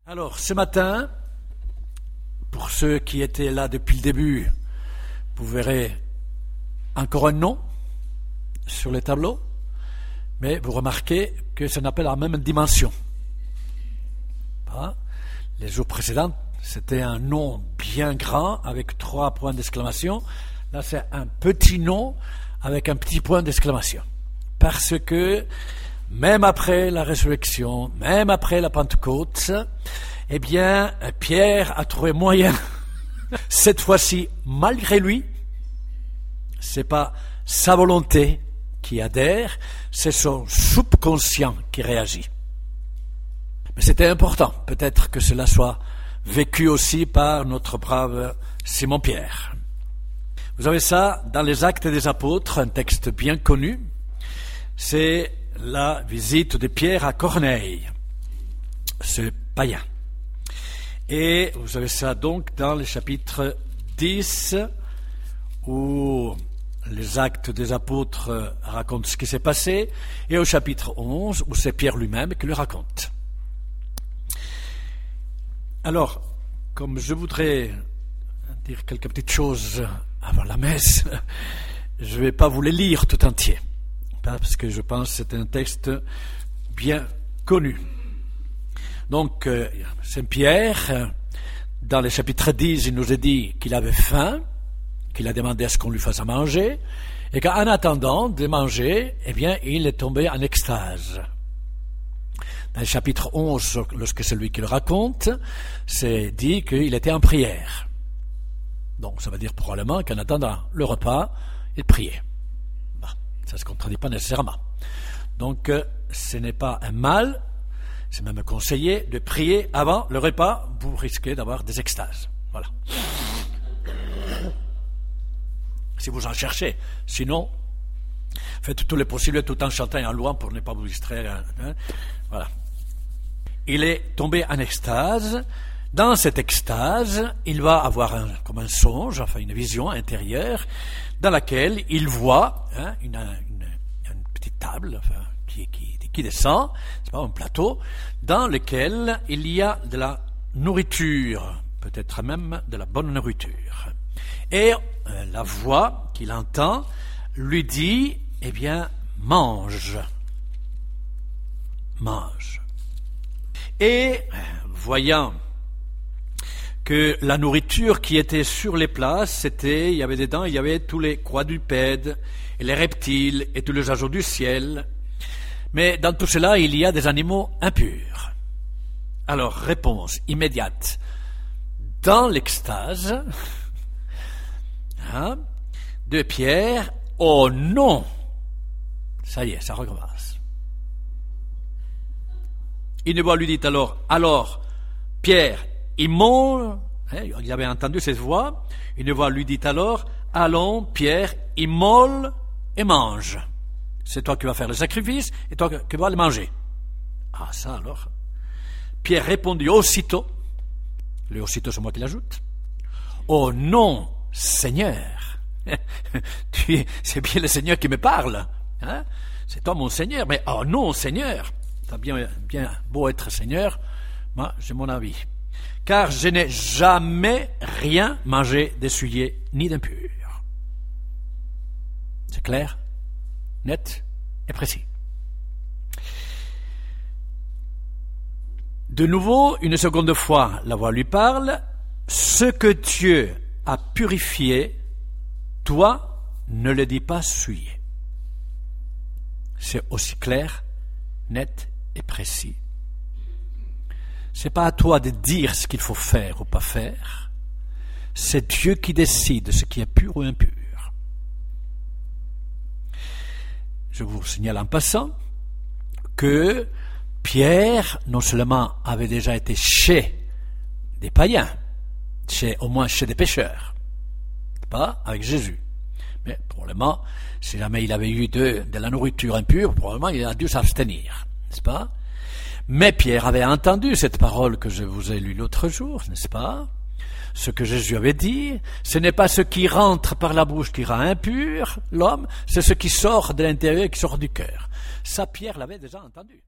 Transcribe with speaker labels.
Speaker 1: Alors, ce matin, pour ceux qui étaient là depuis le début, vous verrez encore un nom sur les tableaux, mais vous remarquez que ça n'a pas la même dimension. Les jours précédents, c'était un nom bien grand avec 3 points d'exclamation. Là, c'est un petit nom avec un petit point d'exclamation. Parce que même après la résurrection, même après la Pentecôte, eh bien, Pierre a trouvé moyen, cette fois-ci, malgré lui, c'est pas sa volonté qui adhère, c'est son subconscient qui réagit. Mais c'était important, peut-être que cela soit vécu aussi par notre brave Simon-Pierre. Vous avez ça dans les Actes des Apôtres, un texte bien connu, c'est la visite de Pierre à Corneille, ce païen. Et vous avez ça donc dans le chapitre 10, où les Actes des Apôtres racontent ce qui s'est passé, et au chapitre 11, où c'est Pierre lui-même qui le raconte. Alors, comme je voudrais dire quelques petites choses avant la messe, je ne vais pas vous les lire tout entier, parce que je pense que c'est un texte bien connu. Donc, Saint Pierre, dans le chapitre 10, il nous a dit qu'il avait faim, qu'il a demandé à ce qu'on lui fasse à manger, et qu'en attendant de manger, eh bien, il est tombé en extase. Dans le chapitre 11, lorsque c'est lui qui le raconte, c'est dit qu'il était en prière. Donc, ça veut dire probablement qu'en attendant le repas, il priait. Ça ne se contredit pas nécessairement. Donc, ce n'est pas un mal, c'est même conseillé de prier avant le repas, vous risquez d'avoir des extases. Voilà. Si vous en cherchez. Sinon, faites tout le possible tout en chantant et en louant pour ne pas vous distraire. Voilà. Il est tombé en extase. Dans cette extase, il va avoir comme un songe, enfin une vision intérieure, dans laquelle il voit une petite table qui descend, c'est pas un plateau, dans lequel il y a de la nourriture, peut-être même de la bonne nourriture. Et la voix qu'il entend lui dit, eh bien, mange. Mange. Et voyant que la nourriture qui était sur les places, il y avait dedans, il y avait tous les quadrupèdes, et les reptiles, et tous les oiseaux du ciel. Mais dans tout cela, il y a des animaux impurs. Alors, réponse immédiate. Dans l'extase de Pierre, oh non! Ça y est, ça recommence. Une voix lui dit alors, Pierre, immole, il avait entendu cette voix, une voix lui dit alors, allons, Pierre, immole et mange. C'est toi qui vas faire le sacrifice et toi qui vas le manger. Ah, ça alors. Pierre répondit aussitôt, le aussitôt c'est moi qui l'ajoute, oh non, Seigneur. C'est bien le Seigneur qui me parle. C'est toi mon Seigneur, mais oh non, Seigneur. T'as bien beau être Seigneur, moi j'ai mon avis. Car je n'ai jamais rien mangé d'essuyé ni d'impur. C'est clair, net et précis. De nouveau, une seconde fois, la voix lui parle. Ce que Dieu a purifié, toi, ne le dis pas souillé. C'est aussi clair, net et précis. C'est pas à toi de dire ce qu'il faut faire ou pas faire. C'est Dieu qui décide ce qui est pur ou impur. Je vous signale en passant que Pierre, non seulement avait déjà été chez des païens, au moins chez des pécheurs, pas avec Jésus, mais probablement, si jamais il avait eu de la nourriture impure, probablement il a dû s'abstenir, n'est-ce pas? Mais Pierre avait entendu cette parole que je vous ai lue l'autre jour, n'est-ce pas? Ce que Jésus avait dit, ce n'est pas ce qui rentre par la bouche qui rend impur l'homme, c'est ce qui sort de l'intérieur et qui sort du cœur. Ça, Pierre l'avait déjà entendu.